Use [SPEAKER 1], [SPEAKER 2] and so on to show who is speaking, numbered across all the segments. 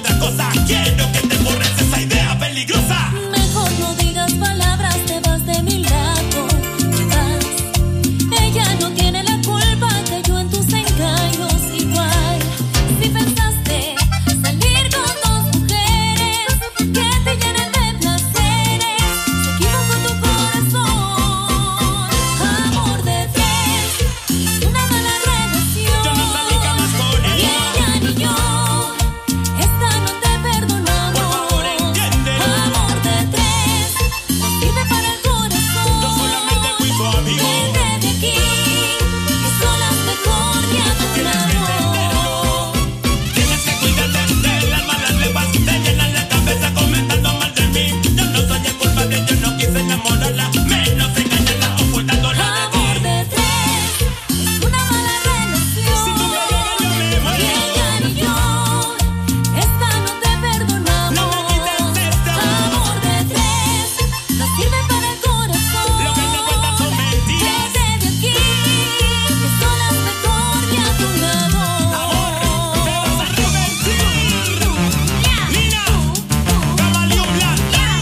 [SPEAKER 1] otra cosa. Quiero que te borres esa idea peligrosa.
[SPEAKER 2] Mejor no digas palabras, te vas de mi lado, te vas. Ella no tiene la culpa, cayó en tus engaños igual. Si pensaste salir con dos mujeres que te llenen de placeres, se equivocó tu corazón. Amor de tres, una mala relación.
[SPEAKER 1] Yo no salí jamás con
[SPEAKER 2] Ni
[SPEAKER 1] ella.
[SPEAKER 2] ella ni yo, esta no te perdonamos.
[SPEAKER 1] Por favor, entiéndelo.
[SPEAKER 2] Amor de tres, no sirve para el corazón.
[SPEAKER 1] Yo solamente fui tu amigo.
[SPEAKER 2] Vete de aquí, que solas mejor que a tu
[SPEAKER 1] Tienes que entenderlo.
[SPEAKER 2] lado.
[SPEAKER 1] Tienes que cuidarte de las malas lenguas. Te llenan la cabeza comentando mal de mí. Yo no soy el culpable, yo no quise enamorarla. Menos engañarla, ocultándola de ti.
[SPEAKER 2] Amor de tres, es una mala relación.
[SPEAKER 1] Si tú me llegas, yo me muero.
[SPEAKER 2] Ni ella ni yo, esta no te perdonamos.
[SPEAKER 1] No me quites esto.
[SPEAKER 2] Amor de tres, no sirve para el corazón.
[SPEAKER 1] Lo que te cuentan son mentiras.
[SPEAKER 2] Vete de aquí, que solas mejor que a tu lado.
[SPEAKER 1] Amor, te vas a arrepentir. Nina, Camaleón Black.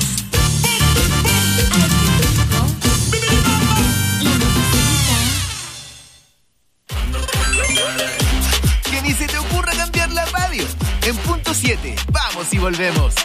[SPEAKER 3] Que ni se te ocurra cambiar la radio. En punto 7, vamos y volvemos.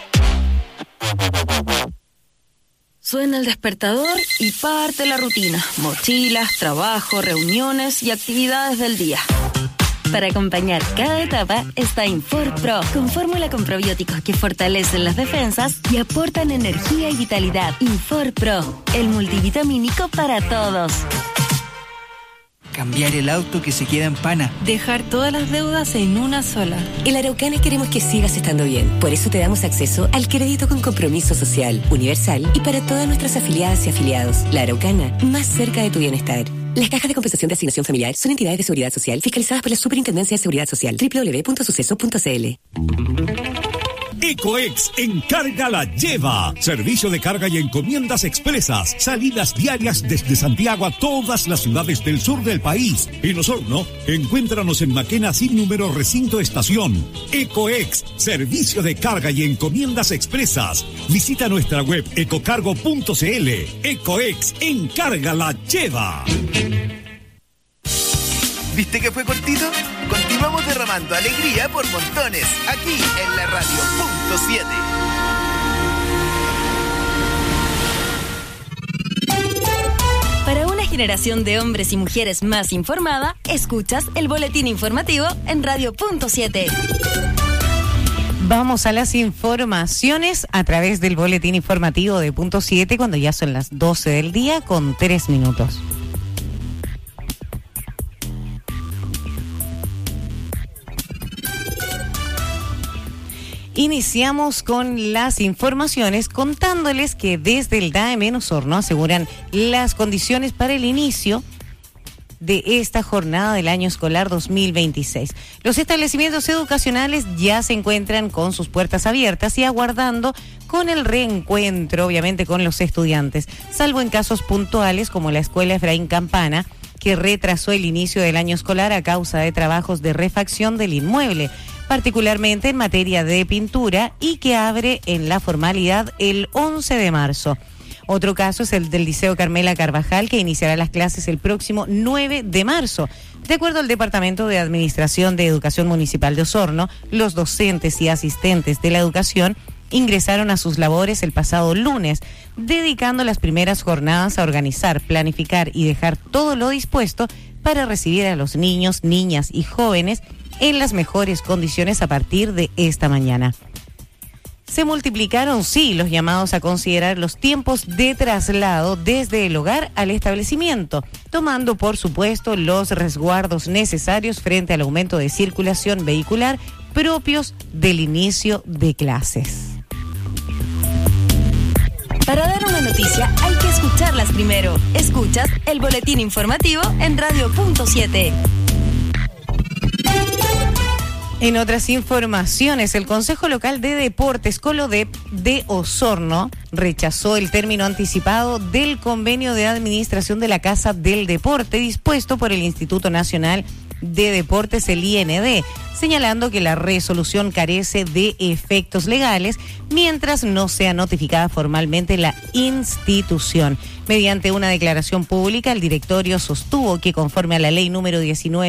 [SPEAKER 4] Suena el despertador y parte la rutina. Mochilas, trabajo, reuniones y actividades del día. Para acompañar cada etapa está Infor Pro, con fórmula con probióticos que fortalecen las defensas y aportan energía y vitalidad. Infor Pro, el multivitamínico para todos.
[SPEAKER 5] Cambiar el auto que se queda en pana.
[SPEAKER 6] Dejar todas las deudas en una sola. En La Araucana queremos que sigas estando bien. Por eso te damos acceso al crédito con compromiso social, universal y para todas nuestras afiliadas y afiliados. La Araucana, más cerca de tu bienestar. Las cajas de compensación de asignación familiar son entidades de seguridad social fiscalizadas por la Superintendencia de Seguridad Social. www.suceso.cl.
[SPEAKER 7] Ecoex Encarga la Lleva. Servicio de carga y encomiendas expresas. Salidas diarias desde Santiago a todas las ciudades del sur del país. En Osorno, encuéntranos en Maquena sin número recinto estación. Ecoex, servicio de carga y encomiendas expresas. Visita nuestra web ecocargo.cl. Ecoex Encarga la Lleva.
[SPEAKER 3] ¿Viste que fue cortito? Continuamos derramando alegría por montones, aquí en la radio punto 7.
[SPEAKER 4] Para una generación de hombres y mujeres más informada, escuchas el boletín informativo en Radio Punto 7.
[SPEAKER 8] Vamos a las informaciones a través del boletín informativo de Punto 7 cuando ya son las 12 del día con 3 minutos. Iniciamos con las informaciones contándoles que desde el DAEM en Osorno aseguran las condiciones para el inicio de esta jornada del año escolar 2026. Los establecimientos educacionales ya se encuentran con sus puertas abiertas y aguardando con el reencuentro, obviamente, con los estudiantes, salvo en casos puntuales como la Escuela Efraín Campana, que retrasó el inicio del año escolar a causa de trabajos de refacción del inmueble, particularmente en materia de pintura, y que abre en la formalidad el 11 de marzo. Otro caso es el del Liceo Carmela Carvajal, que iniciará las clases el próximo 9 de marzo. De acuerdo al Departamento de Administración de Educación Municipal de Osorno, los docentes y asistentes de la educación ingresaron a sus labores el pasado lunes, dedicando las primeras jornadas a organizar, planificar y dejar todo lo dispuesto para recibir a los niños, niñas y jóvenes en las mejores condiciones a partir de esta mañana. Se multiplicaron, sí, los llamados a considerar los tiempos de traslado desde el hogar al establecimiento, tomando, por supuesto, los resguardos necesarios frente al aumento de circulación vehicular propios del inicio de clases.
[SPEAKER 4] Para dar una noticia hay que escucharlas primero. Escuchas el boletín informativo en Radio Punto 7.
[SPEAKER 8] En otras informaciones, el Consejo Local de Deportes Colodep de Osorno rechazó el término anticipado del convenio de administración de la Casa del Deporte dispuesto por el Instituto Nacional de Deportes, el IND, señalando que la resolución carece de efectos legales mientras no sea notificada formalmente la institución. Mediante una declaración pública, el directorio sostuvo que conforme a la ley número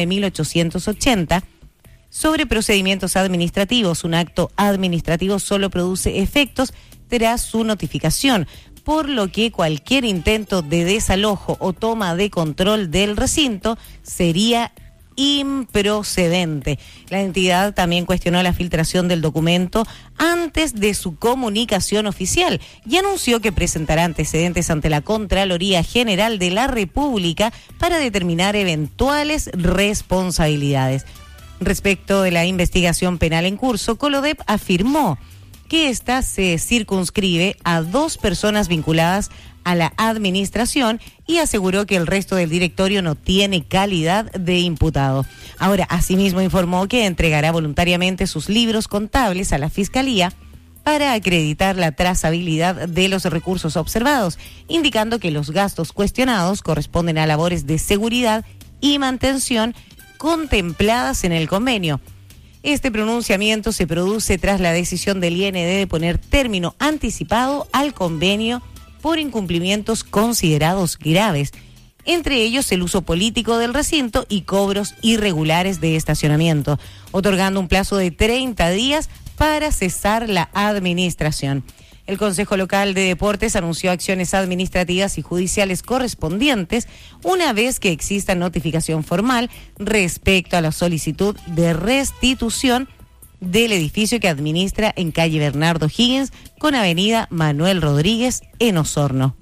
[SPEAKER 8] 19.880, sobre procedimientos administrativos, un acto administrativo solo produce efectos tras su notificación, por lo que cualquier intento de desalojo o toma de control del recinto sería improcedente. La entidad también cuestionó la filtración del documento antes de su comunicación oficial y anunció que presentará antecedentes ante la Contraloría General de la República para determinar eventuales responsabilidades. Respecto de la investigación penal en curso, Colodep afirmó que esta se circunscribe a 2 personas vinculadas a la administración y aseguró que el resto del directorio no tiene calidad de imputado. Ahora, asimismo informó que entregará voluntariamente sus libros contables a la Fiscalía para acreditar la trazabilidad de los recursos observados, indicando que los gastos cuestionados corresponden a labores de seguridad y mantención contempladas en el convenio. Este pronunciamiento se produce tras la decisión del IND de poner término anticipado al convenio por incumplimientos considerados graves, entre ellos el uso político del recinto y cobros irregulares de estacionamiento, otorgando un plazo de 30 días para cesar la administración. El Consejo Local de Deportes anunció acciones administrativas y judiciales correspondientes una vez que exista notificación formal respecto a la solicitud de restitución del edificio que administra en calle Bernardo Higgins con avenida Manuel Rodríguez en Osorno.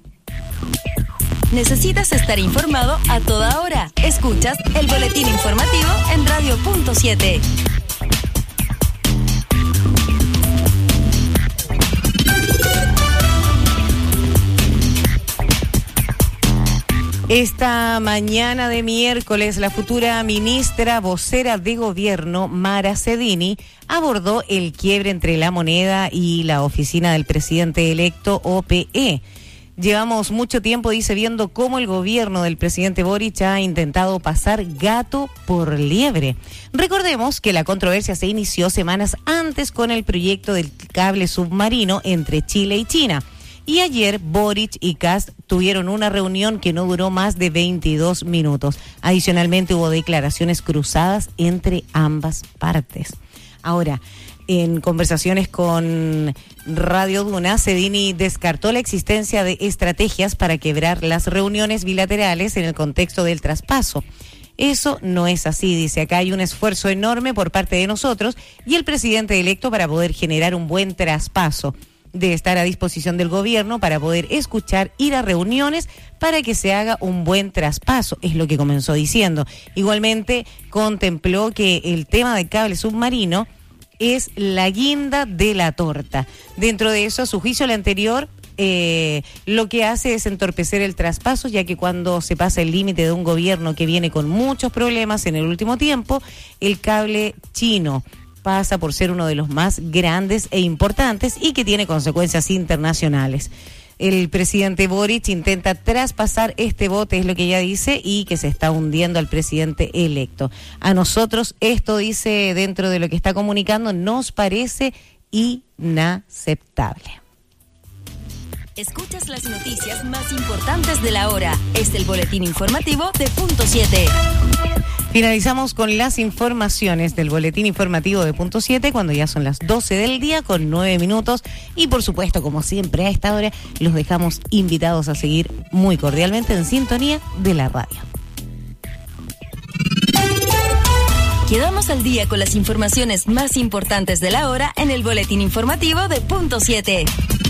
[SPEAKER 4] ¿Necesitas estar informado a toda hora? Escuchas el boletín informativo en Radio Punto 7.
[SPEAKER 8] Esta mañana de miércoles, la futura ministra vocera de gobierno, Mara Cedini, abordó el quiebre entre la moneda y la oficina del presidente electo, OPE. Llevamos mucho tiempo, dice, viendo cómo el gobierno del presidente Boric ha intentado pasar gato por liebre. Recordemos que la controversia se inició semanas antes con el proyecto del cable submarino entre Chile y China. Y ayer Boric y Kast tuvieron una reunión que no duró más de 22 minutos. Adicionalmente hubo declaraciones cruzadas entre ambas partes. Ahora, en conversaciones con Radio Duna, Cedini descartó la existencia de estrategias para quebrar las reuniones bilaterales en el contexto del traspaso. Eso no es así, dice. Acá hay un esfuerzo enorme por parte de nosotros y el presidente electo para poder generar un buen traspaso, de estar a disposición del gobierno para poder escuchar, ir a reuniones para que se haga un buen traspaso, es lo que comenzó diciendo. Igualmente contempló que el tema del cable submarino es la guinda de la torta. Dentro de eso, a su juicio, el anterior lo que hace es entorpecer el traspaso, ya que cuando se pasa el límite de un gobierno que viene con muchos problemas en el último tiempo, el cable chino pasa por ser uno de los más grandes e importantes y que tiene consecuencias internacionales. El presidente Boric intenta traspasar este bote, es lo que ella dice, y que se está hundiendo al presidente electo. A nosotros esto, dice, dentro de lo que está comunicando, nos parece inaceptable.
[SPEAKER 4] Escuchas las noticias más importantes de la hora. Es el boletín informativo de Punto 7.
[SPEAKER 8] Finalizamos con las informaciones del boletín informativo de Punto 7 cuando ya son las 12 del día con 9 minutos. Y por supuesto, como siempre a esta hora, los dejamos invitados a seguir muy cordialmente en sintonía de la radio.
[SPEAKER 4] Quedamos al día con las informaciones más importantes de la hora en el boletín informativo de Punto 7.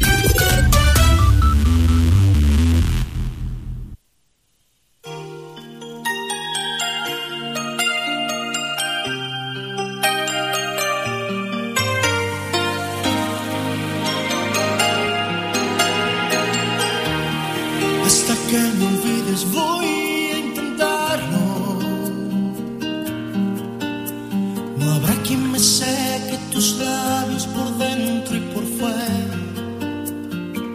[SPEAKER 9] Hasta que me olvides voy a intentarlo. No habrá quien me seque tus labios por dentro y por fuera.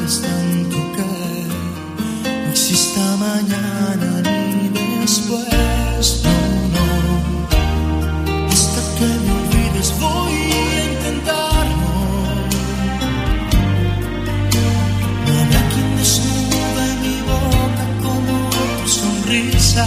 [SPEAKER 9] olvides tanto que no exista mañana ni después, no. Hasta que me olvides voy a intentarlo. No habrá quien desnude mi boca como tu sonrisa.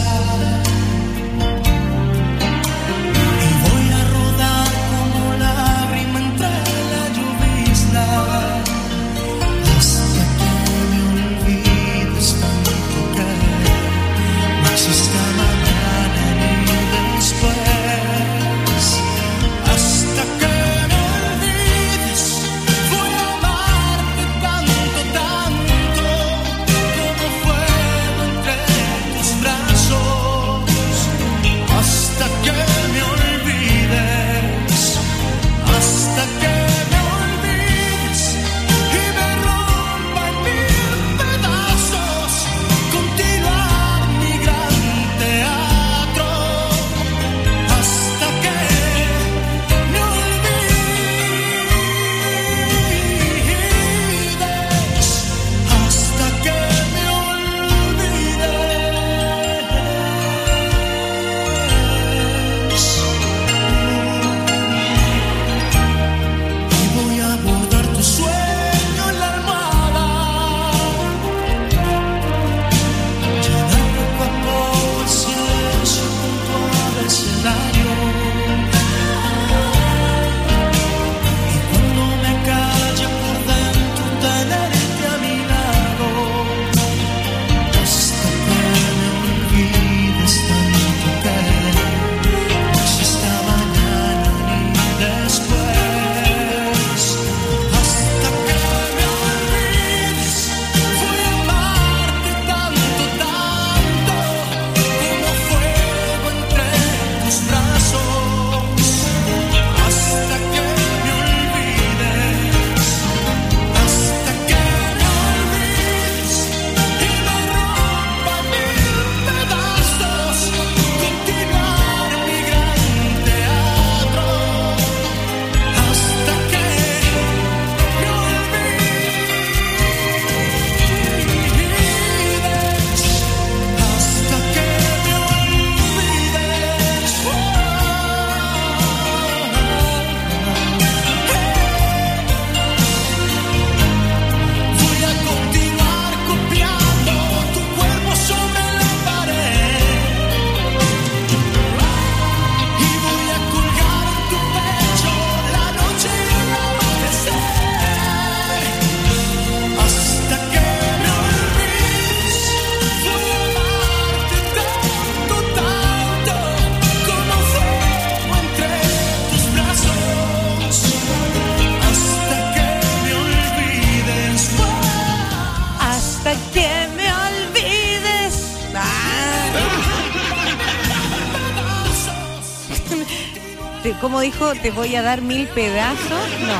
[SPEAKER 8] ¿Cómo dijo? ¿Te voy a dar 1000 pedazos? No.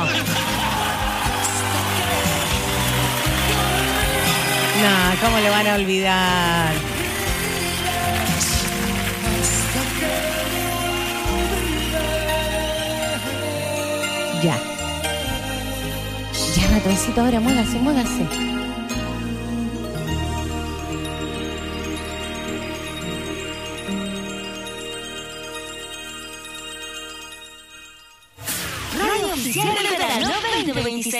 [SPEAKER 8] No, ¿cómo le van a olvidar? Ya. Ya, ratoncito, ahora muévase, muévase.
[SPEAKER 2] Verano 2026.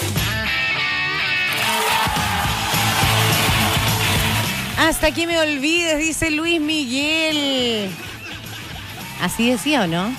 [SPEAKER 8] Hasta que me olvides, dice Luis Miguel. ¿Así decía o no?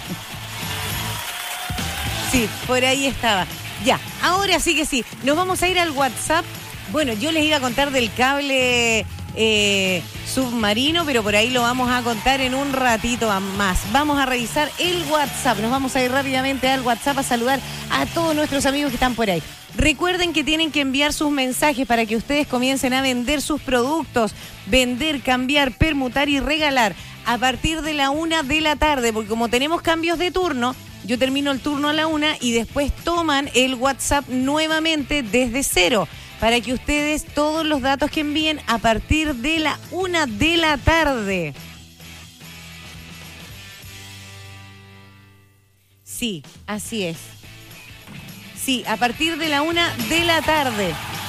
[SPEAKER 8] Sí, por ahí estaba. Ya, ahora sí que sí. Nos vamos a ir al WhatsApp. Bueno, yo les iba a contar del cable submarino, pero por ahí lo vamos a contar en un ratito más. Vamos a revisar el WhatsApp. Nos vamos a ir rápidamente al WhatsApp a saludar a todos nuestros amigos que están por ahí. Recuerden que tienen que enviar sus mensajes para que ustedes comiencen a vender sus productos, vender, cambiar, permutar y regalar a partir de la 1 de la tarde, porque como tenemos cambios de turno, yo termino el turno a la 1 y después toman el WhatsApp nuevamente desde cero, para que ustedes todos los datos que envíen a partir de la 1 de la tarde. Sí, así es. Sí, a partir de la 1 de la tarde.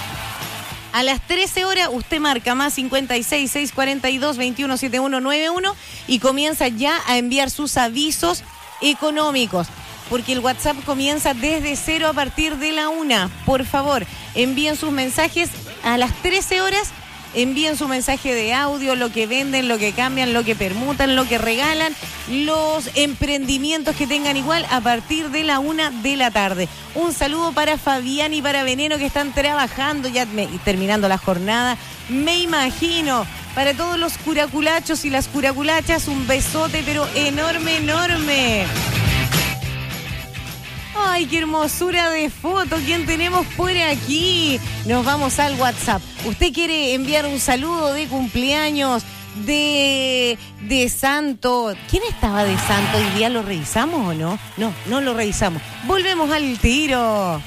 [SPEAKER 8] A las 13 horas usted marca más 56 642 21 71 91 y comienza ya a enviar sus avisos económicos. Porque el WhatsApp comienza desde 0 a partir de la 1. Por favor, envíen sus mensajes a las 13 horas. Envíen su mensaje de audio, lo que venden, lo que cambian, lo que permutan, lo que regalan, los emprendimientos que tengan igual a partir de la 1 de la tarde. Un saludo para Fabián y para Veneno que están trabajando ya terminando la jornada. Me imagino. Para todos los curaculachos y las curaculachas, un besote pero enorme, enorme. ¡Ay, qué hermosura de foto! ¿Quién tenemos por aquí? Nos vamos al WhatsApp. ¿Usted quiere enviar un saludo de cumpleaños de santo? ¿Quién estaba de santo? ¿Hoy día lo revisamos o no? No lo revisamos. Volvemos al tiro.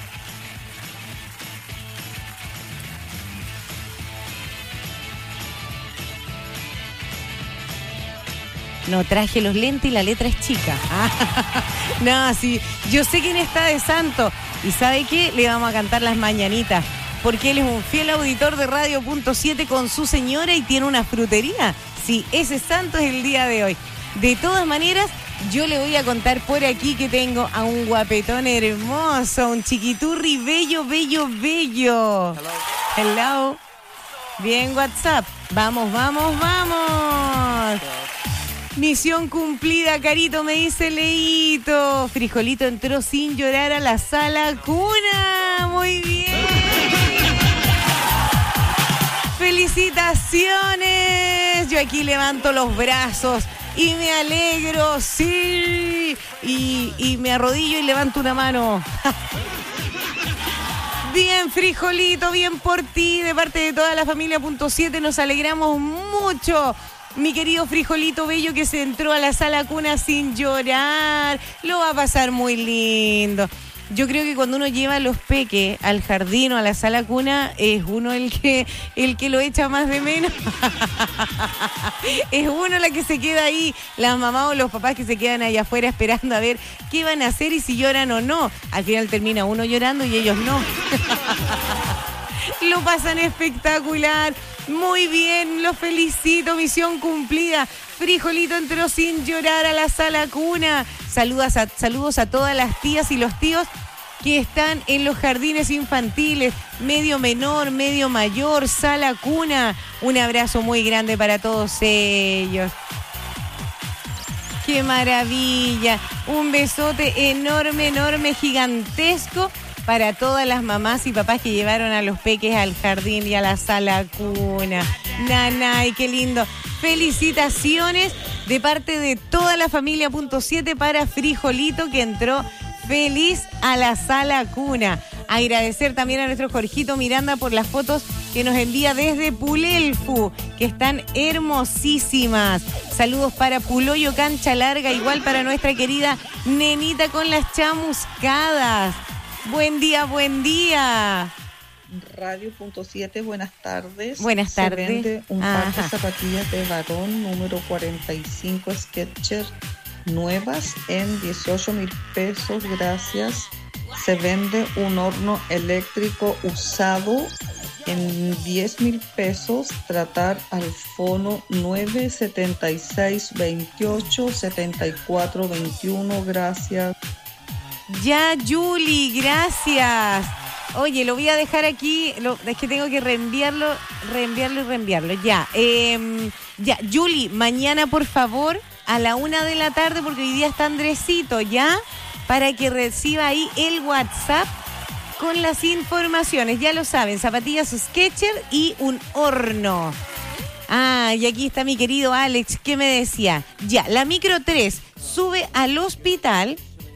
[SPEAKER 8] No traje los lentes y la letra es chica. No, sí, yo sé quién está de santo. ¿Y sabe qué? Le vamos a cantar las mañanitas. Porque él es un fiel auditor de Radio.7 con su señora y tiene una frutería. Sí, ese santo es el día de hoy. De todas maneras, yo le voy a contar por aquí que tengo a un guapetón hermoso, un chiquiturri bello, bello, bello. Hello. Bien, WhatsApp. Vamos. Misión cumplida, Carito, me dice Leito. Frijolito entró sin llorar a la sala cuna. Muy bien. ¡Felicitaciones! Yo aquí levanto los brazos y me alegro, sí. Y me arrodillo y levanto una mano. Bien, Frijolito, bien por ti. De parte de toda la familia .7 nos alegramos mucho. Mi querido Frijolito bello que se entró a la sala cuna sin llorar. Lo va a pasar muy lindo. Yo creo que cuando uno lleva a los peques al jardín o a la sala cuna, es uno el que lo echa más de menos. Es uno la que se queda ahí, las mamás o los papás que se quedan allá afuera esperando a ver qué van a hacer y si lloran o no. Al final termina uno llorando y ellos no. Lo pasan espectacular. Muy bien, los felicito, misión cumplida. Frijolito entró sin llorar a la sala cuna. Saludos a todas las tías y los tíos que están en los jardines infantiles, medio menor, medio mayor, sala cuna. Un abrazo muy grande para todos ellos. ¡Qué maravilla! Un besote enorme, enorme, gigantesco para todas las mamás y papás que llevaron a los peques al jardín y a la sala cuna. Nanay, qué lindo. Felicitaciones de parte de toda la familia .7 para Frijolito que entró feliz a la sala cuna. Agradecer también a nuestro Jorgito Miranda por las fotos que nos envía desde Pulelfu, que están hermosísimas. Saludos para Puloyo Cancha Larga, igual para nuestra querida nenita con las chamuscadas. Buen día, buen día.
[SPEAKER 10] Radio.7, buenas tardes.
[SPEAKER 8] Buenas tardes.
[SPEAKER 10] Se vende un par de zapatillas de varón número 45 Skechers nuevas en 18,000 pesos, gracias. Se vende un horno eléctrico usado en 10,000 pesos. Tratar al fono 976 28 74 21, gracias.
[SPEAKER 8] Ya, Julie, gracias. Oye, lo voy a dejar aquí, es que tengo que reenviarlo. Ya, ya, Julie, mañana por favor a la 1 de la tarde, porque hoy día está Andresito, ¿ya? Para que reciba ahí el WhatsApp con las informaciones. Ya lo saben, zapatillas Skechers y un horno. Ah, y aquí está mi querido Alex, que me decía, ya, la micro 3 sube al hospital,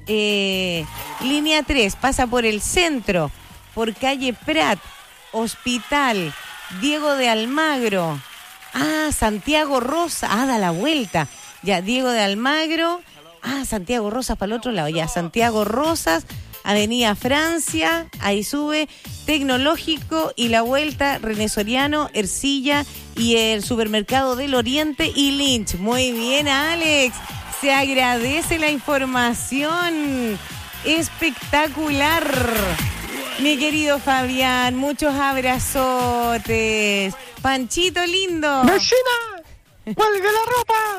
[SPEAKER 8] línea 3 pasa por el centro, por calle Prat, Hospital, Diego de Almagro, Santiago Rosa, da la vuelta, ya, Diego de Almagro, Santiago Rosas para el otro lado, ya, Santiago Rosas, Avenida Francia, ahí sube, Tecnológico y la vuelta, René Soriano, Ercilla y el Supermercado del Oriente y Lynch. Muy bien, Alex, se agradece la información, espectacular. Mi querido Fabián, muchos abrazotes. Panchito lindo.
[SPEAKER 11] ¡Vecina! ¡Cuelgue la ropa!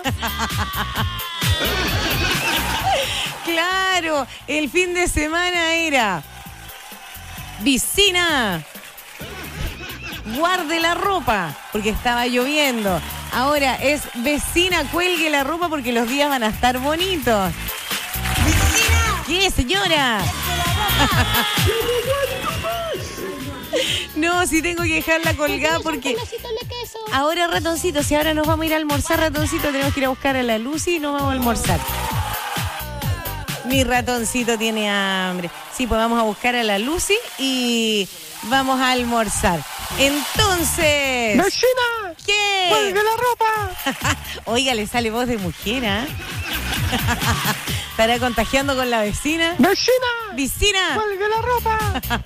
[SPEAKER 8] Claro, el fin de semana era vecina, guarde la ropa, porque estaba lloviendo. Ahora es vecina, cuelgue la ropa porque los días van a estar bonitos. ¡Vecina! ¿Qué, señora? No, si tengo que dejarla colgada porque ahora, ratoncito, si ahora nos vamos a ir a almorzar, ratoncito, tenemos que ir a buscar a la Lucy y nos vamos a almorzar. Mi ratoncito tiene hambre. Sí, pues vamos a buscar a la Lucy y vamos a almorzar. Entonces...
[SPEAKER 11] ¡Vecina!
[SPEAKER 8] ¿Qué?
[SPEAKER 11] ¡Cuelgue la ropa!
[SPEAKER 8] Oiga, le sale voz de mujer, ¿ah? ¿Estará contagiando con la vecina?
[SPEAKER 11] ¡Vecina!
[SPEAKER 8] ¡Vecina!
[SPEAKER 11] ¡Cuelgue la ropa!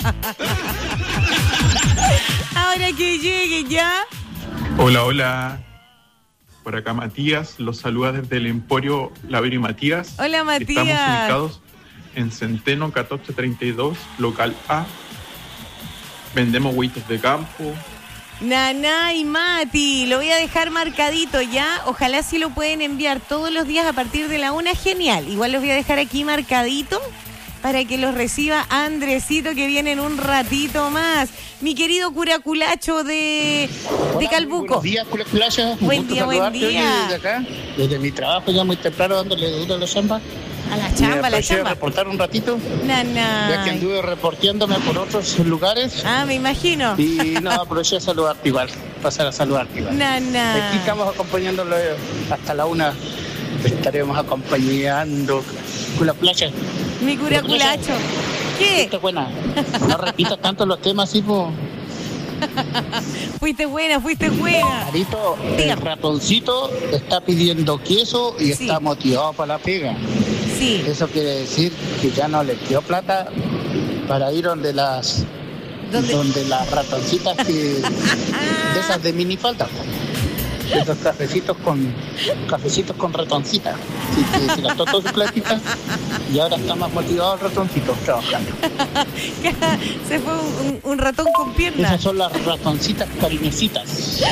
[SPEAKER 8] Ahora que llegue ya.
[SPEAKER 12] Hola, hola. Por acá Matías, los saluda desde el Emporio Lavero y Matías.
[SPEAKER 8] Hola, Matías.
[SPEAKER 12] Estamos ubicados en Centeno 1432, local A. Vendemos huitos de campo.
[SPEAKER 8] Naná y Mati, lo voy a dejar marcadito ya. Ojalá si lo pueden enviar todos los días a partir de la 1, genial. Igual los voy a dejar aquí marcadito para que los reciba Andresito, que viene en un ratito más. Mi querido curaculacho de Calbuco.
[SPEAKER 13] Buenos días, curaculacho.
[SPEAKER 8] Buen día, buen día.
[SPEAKER 13] Desde acá, desde mi trabajo ya muy temprano, dándole duro a la chamba.
[SPEAKER 8] A la chamba, a la chamba.
[SPEAKER 13] Reportar un ratito.
[SPEAKER 8] Naná.
[SPEAKER 13] Ya que anduve reporteándome por otros lugares.
[SPEAKER 8] Ah, me imagino.
[SPEAKER 13] Y no, aproveché a saludarte igual. Pasar a saludarte igual.
[SPEAKER 8] Naná.
[SPEAKER 13] Aquí estamos acompañándolo hasta la 1. Estaremos acompañando con la playa.
[SPEAKER 8] Mi curaculacho. ¿Qué?
[SPEAKER 13] Fuiste buena. No repitas tanto los temas, hijo.
[SPEAKER 8] Fuiste buena, fuiste buena.
[SPEAKER 13] Marito, el ratoncito está pidiendo queso y
[SPEAKER 8] Sí.
[SPEAKER 13] está motivado para la pega.
[SPEAKER 8] Sí.
[SPEAKER 13] Eso quiere decir que ya no le dio plata para ir donde las ratoncitas que de esas de minifalda. Esos cafecitos con ratoncita. Así que se gastó toda su platita y ahora está más motivado el ratoncito trabajando.
[SPEAKER 8] Se fue un ratón con piernas.
[SPEAKER 13] Esas son las ratoncitas cariñositas.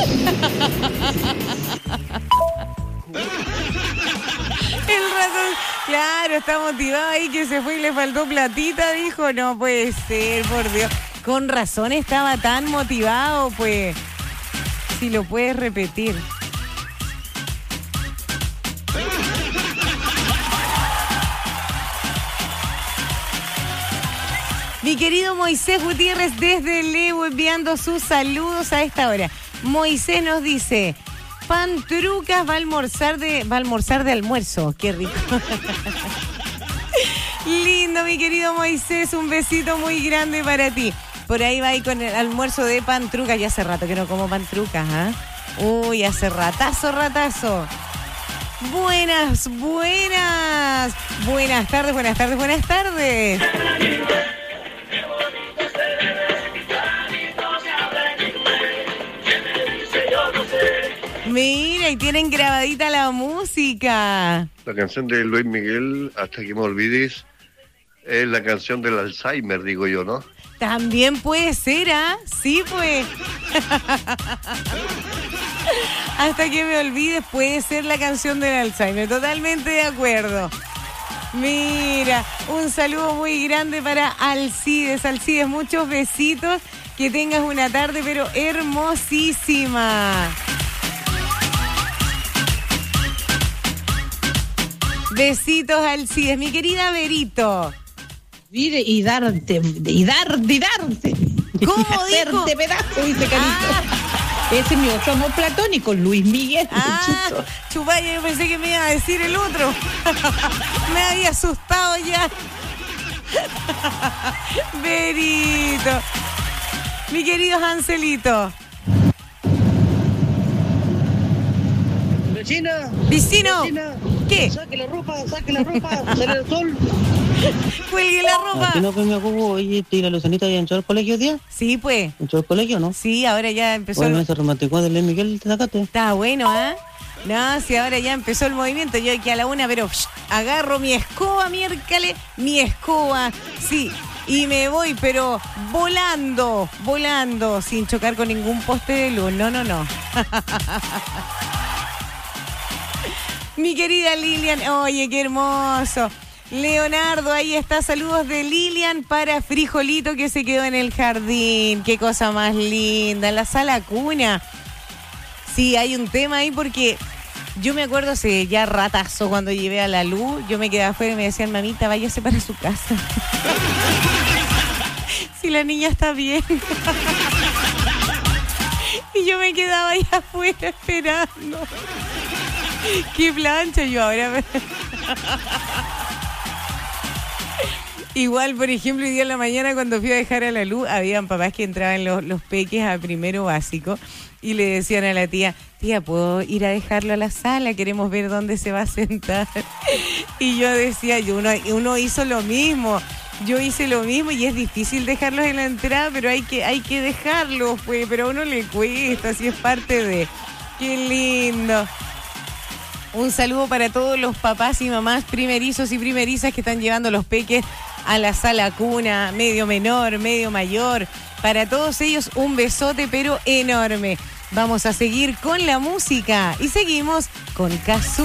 [SPEAKER 8] El ratón, claro, está motivado ahí que se fue y le faltó platita, dijo. No puede ser, por Dios. Con razón estaba tan motivado, pues. Si lo puedes repetir. Mi querido Moisés Gutiérrez desde Leo enviando sus saludos a esta hora. Moisés nos dice: Pantrucas va a almorzar de almuerzo. Qué rico. Lindo, mi querido Moisés, un besito muy grande para ti. Por ahí va ahí con el almuerzo de Pantrucas. Ya hace rato que no como Pantrucas, ¿ah? Uy, hace ratazo. Buenas. Buenas tardes. Mira, y tienen grabadita la música.
[SPEAKER 14] La canción de Luis Miguel, Hasta que me olvides, es la canción del Alzheimer, digo yo, ¿no?
[SPEAKER 8] También puede ser, ¿ah? Sí, pues. Hasta que me olvides, puede ser la canción del Alzheimer. Totalmente de acuerdo. Mira, un saludo muy grande para Alcides. Alcides, muchos besitos. Que tengas una tarde, pero hermosísima. Besitos, Alcides. Mi querida Verito.
[SPEAKER 15] Mire, y darte.
[SPEAKER 8] ¿Cómo dijo?
[SPEAKER 15] Hacerte pedazo, dice Carito. Ese es mi otro amor platónico, Luis Miguel.
[SPEAKER 8] Chupaya, yo pensé que me iba a decir el otro. Me había asustado ya. Verito. Mi querido Anselito. Vecino. ¿Qué?
[SPEAKER 16] Saque la ropa, sale el sol.
[SPEAKER 8] Cuelgue la ropa.
[SPEAKER 16] ¿Qué no que me ocupo? Oye, ¿y la Lucianita ya entró al colegio hoy día?
[SPEAKER 8] Sí, pues.
[SPEAKER 16] ¿Entró al colegio, no?
[SPEAKER 8] Sí, ahora ya empezó.
[SPEAKER 16] Bueno, ese romántico de Luis Miguel te sacaste.
[SPEAKER 8] Está bueno, ¿ah? No, si ahora ya empezó el movimiento, yo aquí a la 1, pero agarro mi escoba, miércale, mi escoba. Sí, y me voy, pero volando, sin chocar con ningún poste de luz. No. Mi querida Lilian, oye, qué hermoso. Leonardo, ahí está, saludos de Lilian para Frijolito que se quedó en el jardín. Qué cosa más linda, la sala cuna. Sí, hay un tema ahí porque yo me acuerdo hace ya ratazo cuando llevé a la luz, yo me quedaba afuera y me decían, mamita, váyase para su casa. Si la niña está bien. Y yo me quedaba ahí afuera esperando. Qué plancha yo ahora. Igual, por ejemplo, hoy día en la mañana cuando fui a dejar a la luz, habían papás que entraban los peques a primero básico y le decían a la tía, ¿puedo ir a dejarlo a la sala? Queremos ver dónde se va a sentar. Y yo decía, uno hizo lo mismo. Yo hice lo mismo y es difícil dejarlos en la entrada, pero hay que dejarlos, pues, pero a uno le cuesta, así es parte de... ¡Qué lindo! Un saludo para todos los papás y mamás primerizos y primerizas que están llevando los peques a la sala cuna, medio menor, medio mayor. Para todos ellos un besote pero enorme. Vamos a seguir con la música y seguimos con Cazú.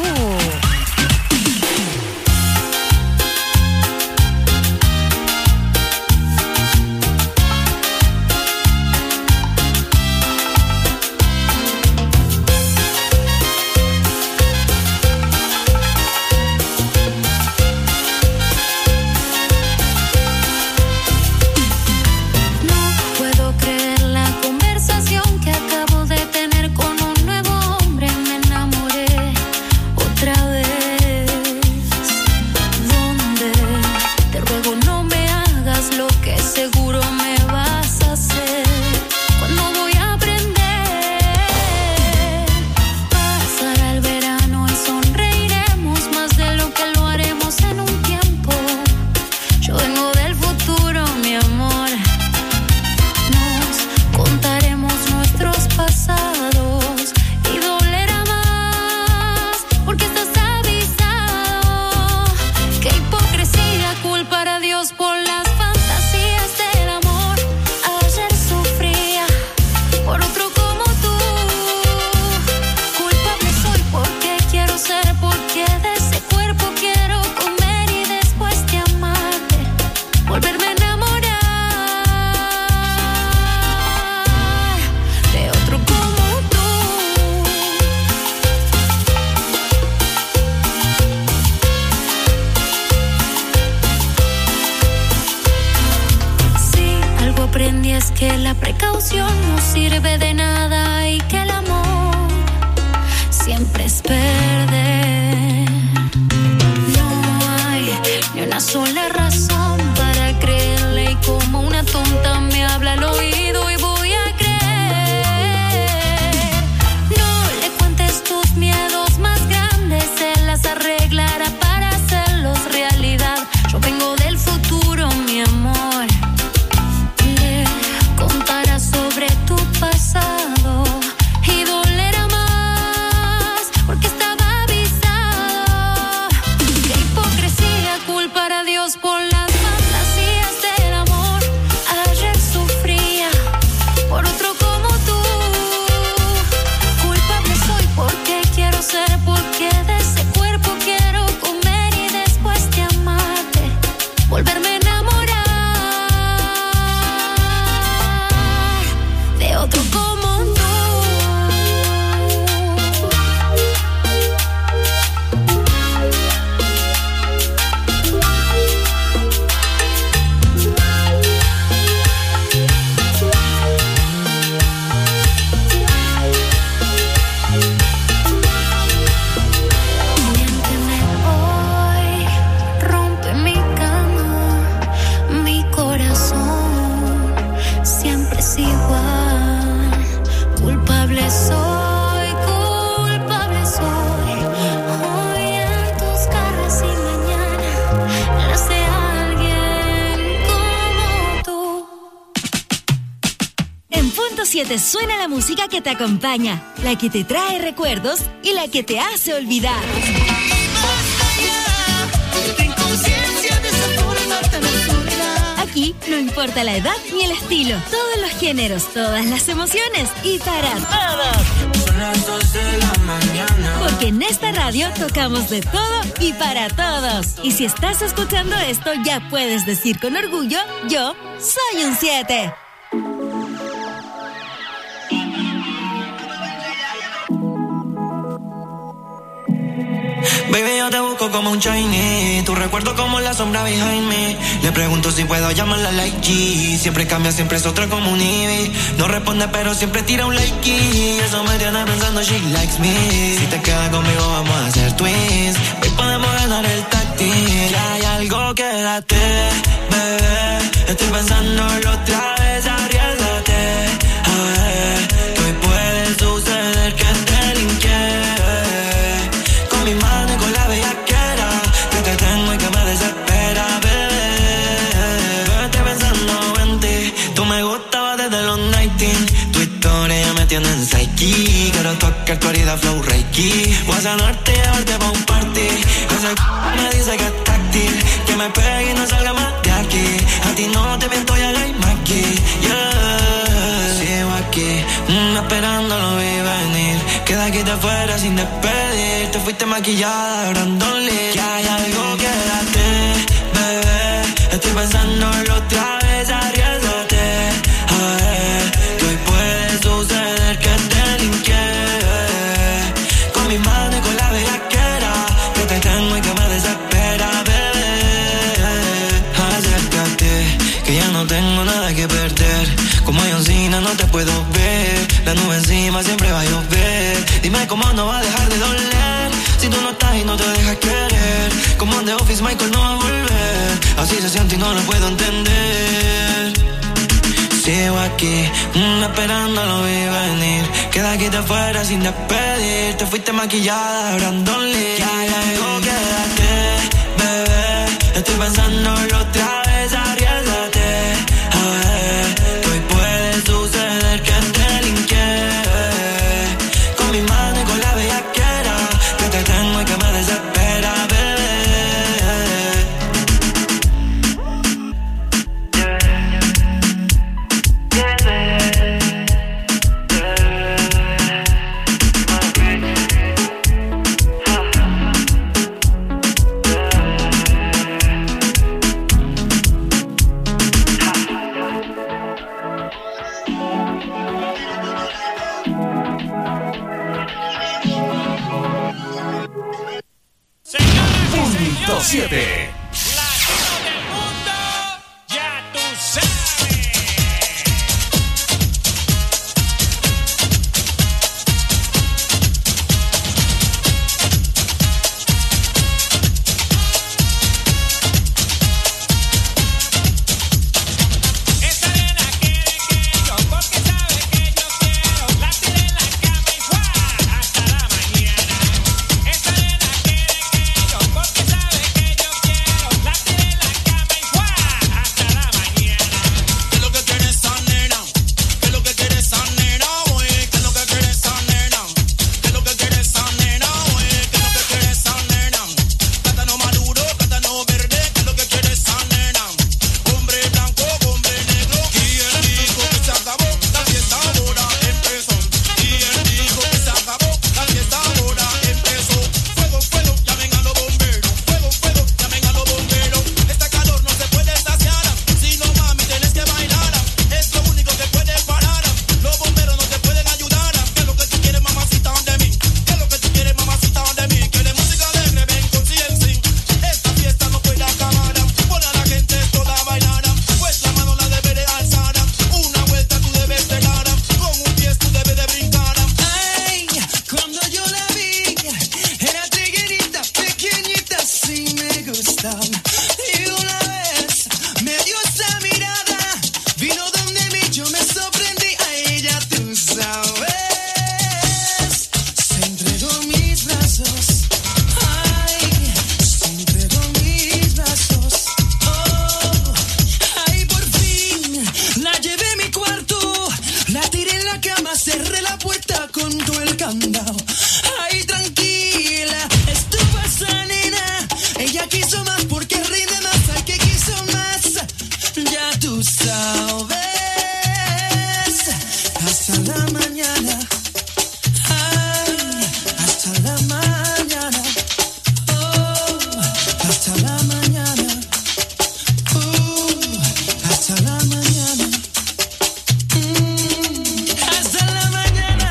[SPEAKER 17] Suena la música que te acompaña, la que te trae recuerdos y la que te hace olvidar. Aquí Aquí no importa la edad ni el estilo, todos los géneros, todas las emociones y para todos.
[SPEAKER 9] Son las 2 de la mañana.
[SPEAKER 17] Porque en esta radio tocamos de todo y para todos. Y si estás escuchando esto, ya puedes decir con orgullo, yo soy un 7.
[SPEAKER 9] Baby, yo te busco como un shiny, tu recuerdo como la sombra behind me. Le pregunto si puedo llamarla like G. Siempre cambia, siempre es otra como un Ivy. No responde pero siempre tira un like y eso me tiene pensando she likes me. Si te quedas conmigo vamos a hacer twins. Hoy podemos ganar el táctil. Ya hay algo, quédate, bebé. Estoy pensándolo otra vez, arriesgate. A ver, que hoy puede suceder que te linke. Con mi mano y con la bellaquera que te tengo y que me desespera, bebé. Estoy pensando en ti. Tú me gustabas desde los 19. Tu historia ya me tiene en psyche. Quiero tocar tu herida flow reiki. Voy a sanarte y llevarte pa' un party. Ese me dice que es táctil, que me pegue y no salga más de aquí. A ti no te miento, ya la aquí. Yeah. Sigo aquí, esperando lo vi venir. Queda aquí de fuera sin despedir. Te fuiste maquillada, Brandon Lee. Que hay algo, quédate, bebé. Estoy pensándolo otra vez, arriesgate. A ver, que hoy puede suceder que te linke. Con mi mano y con la bellaquera que te tengo y que me desespera, bebé. Acércate, que ya no tengo nada que perder. Como John Cena no te puedo ver. La nube encima siempre va a llover. Dime cómo no va a dejar de doler si tú no estás y no te dejas querer. Como en The Office Michael no va a volver. Así se siente y no lo puedo entender. Sigo aquí, esperando lo vi venir. Queda aquí de fuera sin despedir. Te fuiste maquillada, Brandon Lee. Ya llegó, quédate, bebé. Estoy pensándolo otra vez, arriesgate. A ver, que hoy puede suceder que te linke. Con mi mano y con la bellaquera que te tengo y que me desespera, bebé.
[SPEAKER 7] Punto 7.
[SPEAKER 9] Ya tú hasta la mañana. Ay, hasta la mañana. Oh, hasta la mañana. Hasta la mañana. Hasta la mañana.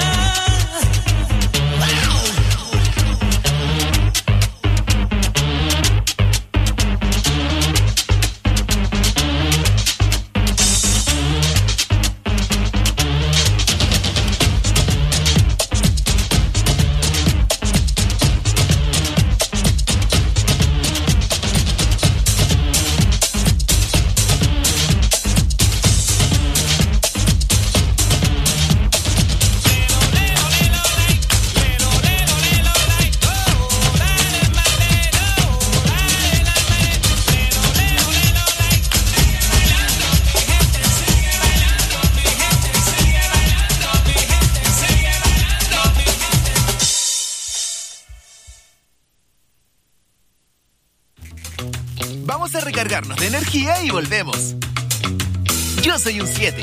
[SPEAKER 3] Vamos a recargarnos de energía y volvemos. Yo soy un 7.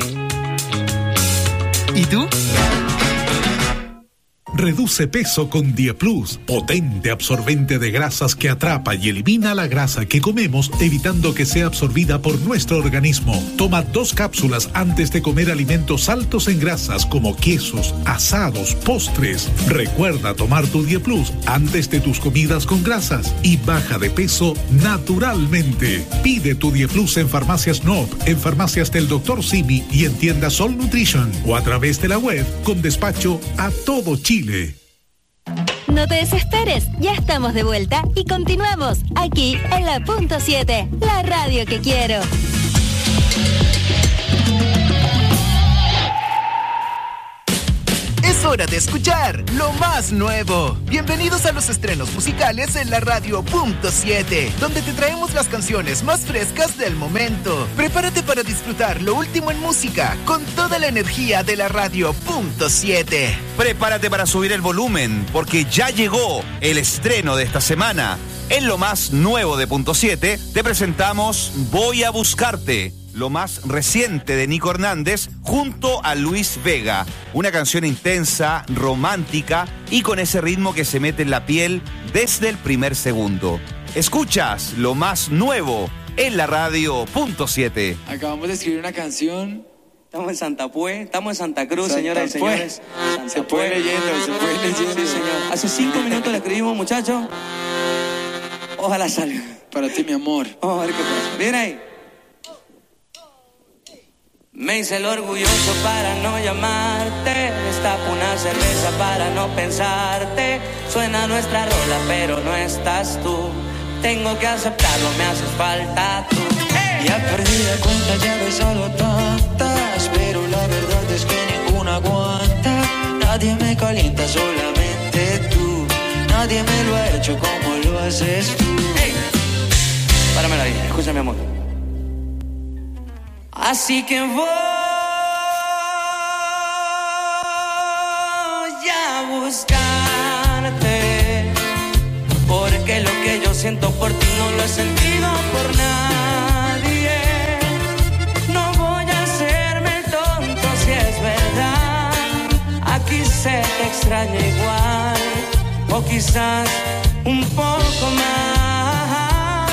[SPEAKER 3] ¿Y tú?
[SPEAKER 7] Reduce peso con Dieplus, potente absorbente de grasas que atrapa y elimina la grasa que comemos, evitando que sea absorbida por nuestro organismo. Toma 2 cápsulas antes de comer alimentos altos en grasas como quesos, asados, postres. Recuerda tomar tu Dieplus antes de tus comidas con grasas y baja de peso naturalmente. Pide tu Dieplus en Farmacias Nob, en farmacias del Dr. Simi y en tiendas Sol Nutrition o a través de la web con despacho a todo Chile.
[SPEAKER 17] No te desesperes, ya estamos de vuelta y continuamos aquí en la Punto 7, la radio que quiero.
[SPEAKER 3] Es hora de escuchar lo más nuevo. Bienvenidos a los estrenos musicales en la radio Punto 7, donde te traemos las canciones más frescas del momento. Prepárate para disfrutar lo último en música con toda la energía de la radio Punto 7.
[SPEAKER 18] Prepárate para subir el volumen, porque ya llegó el estreno de esta semana. En lo más nuevo de Punto 7, te presentamos Voy a buscarte, lo más reciente de Nico Hernández junto a Luis Vega. Una canción intensa, romántica y con ese ritmo que se mete en la piel desde el primer segundo. Escuchas lo más nuevo en la radio Punto 7.
[SPEAKER 19] Acabamos de escribir una canción.
[SPEAKER 20] Estamos en Santa Pue, estamos en Santa Cruz, señoras y señores.
[SPEAKER 19] Se fue leyendo.
[SPEAKER 20] Sí, señor. Hace 5 minutos la escribimos, muchachos. Ojalá salga.
[SPEAKER 19] Para ti, mi amor.
[SPEAKER 20] Vamos a ver qué pasa. Viene ahí. Me hice el orgulloso para no llamarte. Destapo una cerveza para no pensarte. Suena nuestra rola, pero no estás tú. Tengo que aceptarlo, me haces falta tú.
[SPEAKER 9] Ya perdí la cuenta, ya he besado tantas, pero la verdad es que ninguna aguanta. Nadie me calienta, solamente tú. Nadie me lo ha hecho como lo haces tú.
[SPEAKER 20] Hey, páramela ahí, escúchame, amor. Así que voy a buscarte, porque lo que yo siento por ti no lo he sentido por nadie. No voy a hacerme el tonto si es verdad. Aquí se te extraña igual, o quizás un poco más.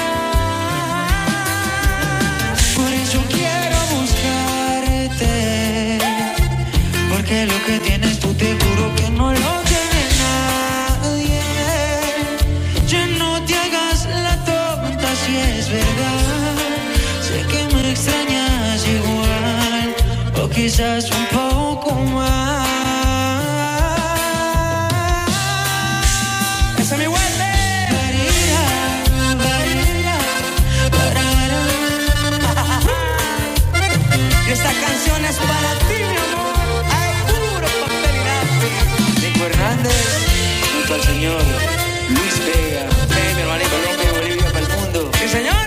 [SPEAKER 9] Por eso quiero buscarte, porque lo que tienes tú te juro que no lo tiene nadie. Ya no te hagas la tonta si es verdad. Sé que me extrañas igual, o quizás un poco más.
[SPEAKER 20] ¡Ese es mi vuelve! Y esta canción es para ti, mi amor. Ay, puro papel y lápiz.
[SPEAKER 19] Nico Hernández, junto al señor Luis Vega.
[SPEAKER 20] Sí, mi hermanito.
[SPEAKER 19] Colombia y Bolivia para el mundo.
[SPEAKER 20] Sí, señor.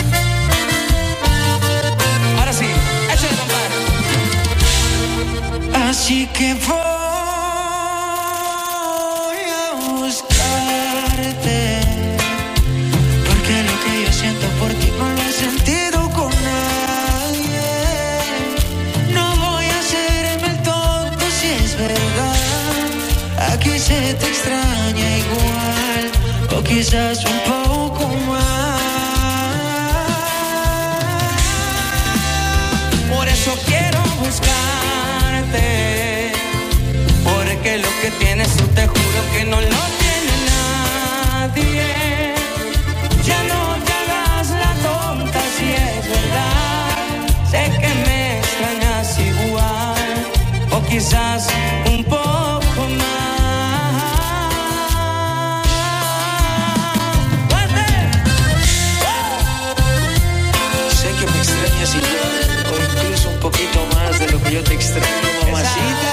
[SPEAKER 20] Ahora sí, échale, compadre.
[SPEAKER 9] Así que voy a buscarte, porque lo que yo siento por ti no lo he sentido con nadie. No voy a hacerme el tonto
[SPEAKER 20] verdad, aquí se te extraña igual, o quizás un poco más. Por eso quiero buscarte, porque lo que tienes tú te juro que no lo tiene nadie. Ya no te hagas la tonta si es verdad, sé que me extrañas igual, o quizás un poco más. ¡Fuerte! Sé que me extrañas igual, o incluso un poquito más de lo que yo te extraño, mamacita.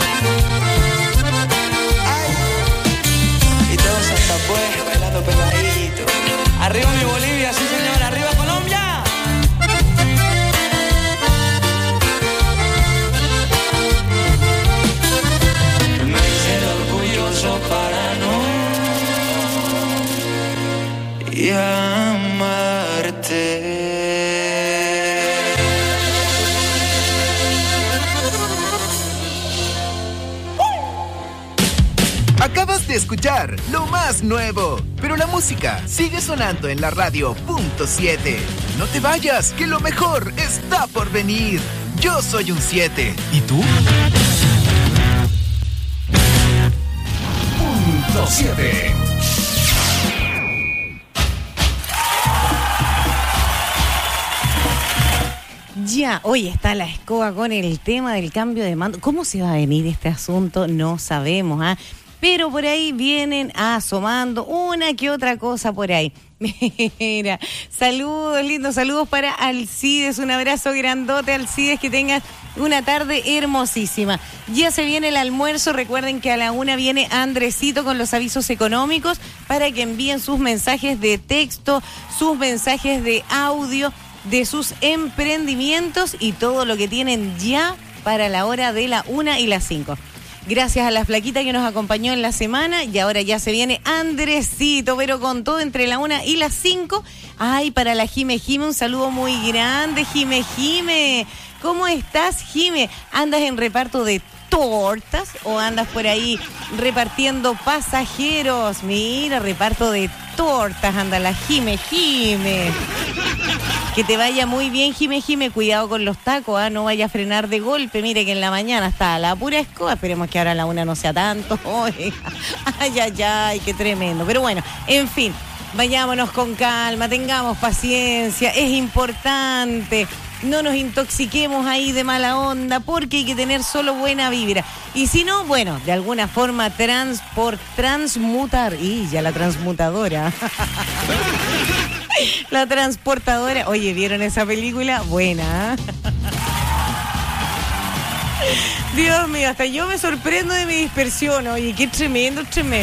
[SPEAKER 20] Ay. Y todos hasta afuera bailando pegadito. Arriba mi Bolivia, sí señor, arriba Colombia. Me hice orgulloso para no llamarte.
[SPEAKER 3] Acabas de escuchar lo más nuevo, pero la música sigue sonando en la radio .7. No te vayas, que lo mejor está por venir. Yo soy un 7. ¿Y tú?
[SPEAKER 7] .7.
[SPEAKER 8] Ya, hoy está la escoba con el tema del cambio de mando. ¿Cómo se va a venir este asunto? No sabemos, ¿ah? Pero por ahí vienen asomando una que otra cosa por ahí. Mira, saludos, lindos saludos para Alcides, un abrazo grandote, Alcides, que tengas una tarde hermosísima. Ya se viene el almuerzo, recuerden que a la 1 viene Andresito con los avisos económicos para que envíen sus mensajes de texto, sus mensajes de audio, de sus emprendimientos y todo lo que tienen ya para la hora de la 1 y las 5. Gracias a la flaquita que nos acompañó en la semana y ahora ya se viene Andresito, pero con todo entre la 1 y las 5. Ay, para la Jime, un saludo muy grande, Jime. ¿Cómo estás, Jime? ¿Andas en reparto de tortas o andas por ahí repartiendo pasajeros? Mira, reparto de tortas, anda la Jime. Que te vaya muy bien, Jime. Cuidado con los tacos, no vaya a frenar de golpe. Mire que en la mañana está la pura escoba. Esperemos que ahora a la 1 no sea tanto. Ay, qué tremendo. Pero bueno, en fin, vayámonos con calma, tengamos paciencia. Es importante. No nos intoxiquemos ahí de mala onda, porque hay que tener solo buena vibra. Y si no, bueno, de alguna forma transmutar. Y ya la transmutadora. La transportadora. Oye, ¿vieron esa película? Buena. Dios mío, hasta yo me sorprendo de mi dispersión. Oye, qué tremendo.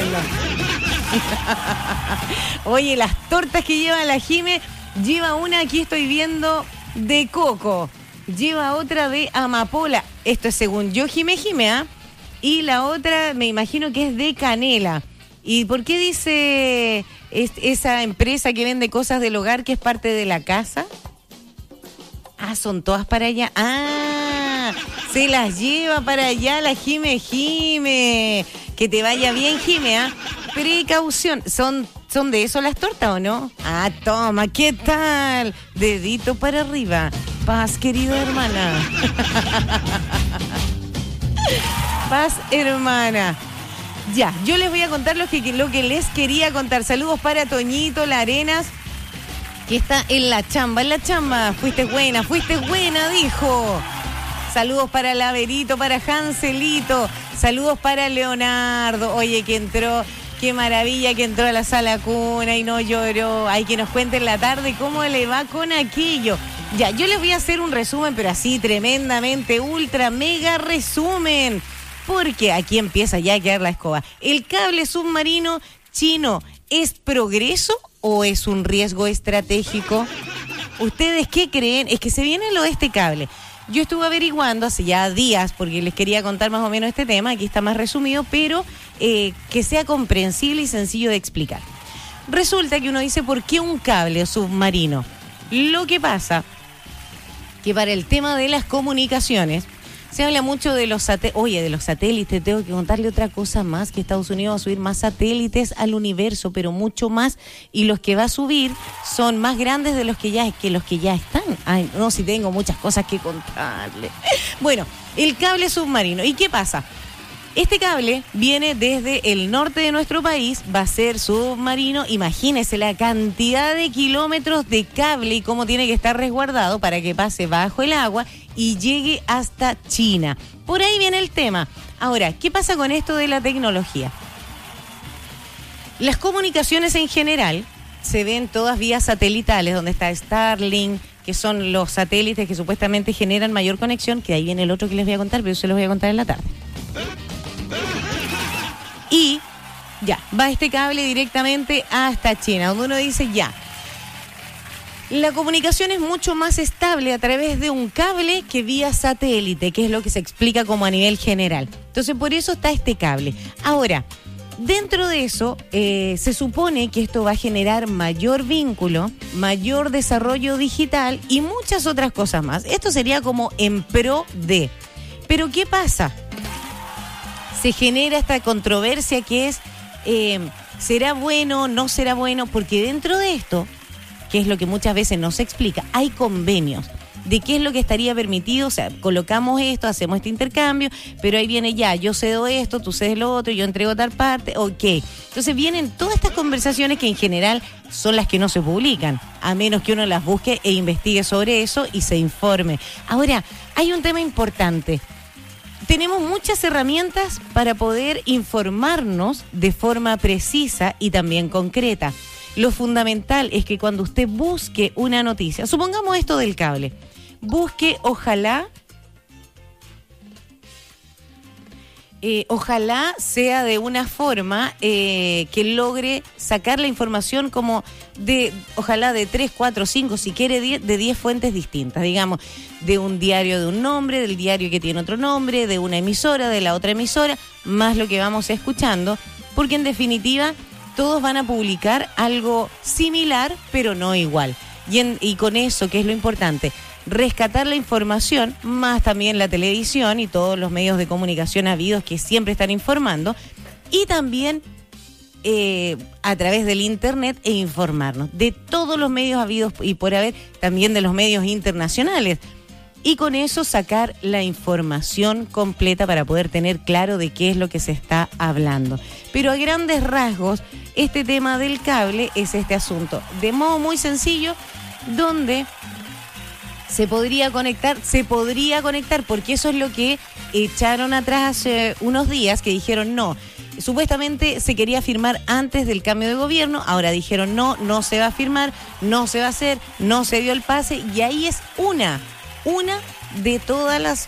[SPEAKER 8] Oye, las tortas que lleva la Jime, lleva una, aquí estoy viendo, de coco. Lleva otra de amapola. Esto es según yo, Jime, ¿ah? Y la otra me imagino que es de canela. ¿Y por qué dice esa empresa que vende cosas del hogar que es parte de la casa? Ah, son todas para allá. Ah, se las lleva para allá la Jime. Que te vaya bien, Jime, ¿ah? Precaución. ¿Son de eso las tortas o no? Ah, toma, ¿qué tal? Dedito para arriba. Paz, querida hermana. Paz, hermana. Ya, yo les voy a contar lo que les quería contar. Saludos para Toñito Larenas, que está en la chamba. Fuiste buena, dijo. Saludos para Laverito, para Hanselito. Saludos para Leonardo. Oye, que entró, qué maravilla que entró a la sala cuna y no lloró. Hay que nos cuente en la tarde cómo le va con aquello. Ya, yo les voy a hacer un resumen, pero así tremendamente, ultra, mega resumen. Porque aquí empieza ya a quedar la escoba. ¿El cable submarino chino es progreso o es un riesgo estratégico? ¿Ustedes qué creen? Es que se viene lo de este cable. Yo estuve averiguando hace ya días, porque les quería contar más o menos este tema. Aquí está más resumido, pero que sea comprensible y sencillo de explicar. Resulta que uno dice, ¿por qué un cable submarino? Lo que pasa que para el tema de las comunicaciones, Se habla mucho de los satélites. Oye, de los satélites, tengo que contarle otra cosa más, que Estados Unidos va a subir más satélites al universo, pero mucho más, y los que va a subir son más grandes de los que ya están. Ay, no, si tengo muchas cosas que contarle. Bueno, el cable submarino. ¿Y qué pasa? Este cable viene desde el norte de nuestro país, va a ser submarino. Imagínese la cantidad de kilómetros de cable y cómo tiene que estar resguardado para que pase bajo el agua y llegue hasta China. Por ahí viene el tema. Ahora, ¿qué pasa con esto de la tecnología? Las comunicaciones en general se ven todas vías satelitales, donde está Starlink, que son los satélites que supuestamente generan mayor conexión, que ahí viene el otro que les voy a contar, pero se los voy a contar en la tarde. Y ya, va este cable directamente hasta China, donde uno dice ya. La comunicación es mucho más estable a través de un cable que vía satélite, que es lo que se explica como a nivel general. Entonces, por eso está este cable. Ahora, dentro de eso, se supone que esto va a generar mayor vínculo, mayor desarrollo digital y muchas otras cosas más. Esto sería como en pro de. Pero, ¿qué pasa? Se genera esta controversia que es, ¿será bueno, no será bueno? Porque dentro de esto, que es lo que muchas veces no se explica, hay convenios de qué es lo que estaría permitido. O sea, colocamos esto, hacemos este intercambio, pero ahí viene ya, yo cedo esto, tú cedes lo otro, yo entrego tal parte, ok. Entonces vienen todas estas conversaciones que en general son las que no se publican, a menos que uno las busque e investigue sobre eso y se informe. Ahora, hay un tema importante. Tenemos muchas herramientas para poder informarnos de forma precisa y también concreta. Lo fundamental es que cuando usted busque una noticia, supongamos esto del cable, busque ojalá sea de una forma que logre sacar la información como ojalá de 3, 4, 5, si quiere 10, de 10 fuentes distintas, digamos, de un diario de un nombre, del diario que tiene otro nombre, de una emisora, de la otra emisora, más lo que vamos escuchando, porque en definitiva todos van a publicar algo similar, pero no igual. Y con eso, que es lo importante, rescatar la información, más también la televisión y todos los medios de comunicación habidos que siempre están informando, y también a través del internet e informarnos de todos los medios habidos y por haber, también de los medios internacionales. Y con eso sacar la información completa para poder tener claro de qué es lo que se está hablando. Pero a grandes rasgos, este tema del cable es este asunto. De modo muy sencillo, donde se podría conectar, porque eso es lo que echaron atrás hace unos días, que dijeron no. Supuestamente se quería firmar antes del cambio de gobierno, ahora dijeron no se va a firmar, no se va a hacer, no se dio el pase, y ahí es una de todas las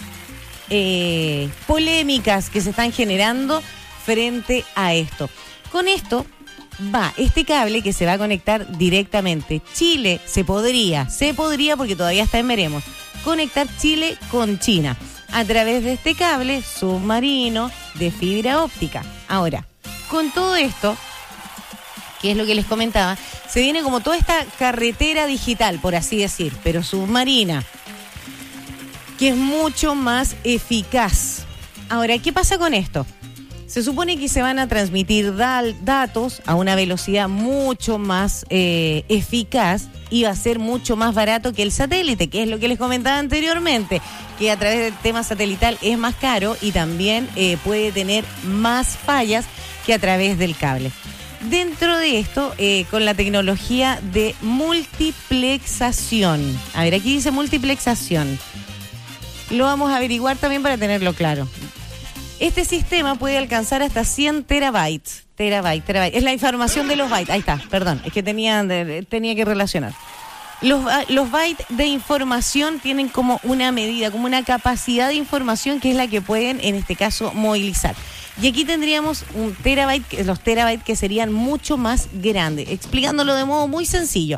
[SPEAKER 8] polémicas que se están generando frente a esto. Con esto va este cable que se va a conectar directamente. Chile se podría porque todavía está en veremos, conectar Chile con China a través de este cable submarino de fibra óptica. Ahora, con todo esto, que es lo que les comentaba, se viene como toda esta carretera digital, por así decir, pero submarina, que es mucho más eficaz. Ahora, ¿qué pasa con esto? Se supone que se van a transmitir datos a una velocidad mucho más eficaz y va a ser mucho más barato que el satélite, que es lo que les comentaba anteriormente, que a través del tema satelital es más caro y también puede tener más fallas que a través del cable. Dentro de esto, con la tecnología de multiplexación. A ver, aquí dice multiplexación. Lo vamos a averiguar también para tenerlo claro. Este sistema puede alcanzar hasta 100 terabytes. Es la información de los bytes. Ahí está, perdón, es que tenía que relacionar. Los bytes de información tienen como una medida, como una capacidad de información que es la que pueden, en este caso, movilizar. Y aquí tendríamos un terabyte, los terabytes que serían mucho más grandes. Explicándolo de modo muy sencillo.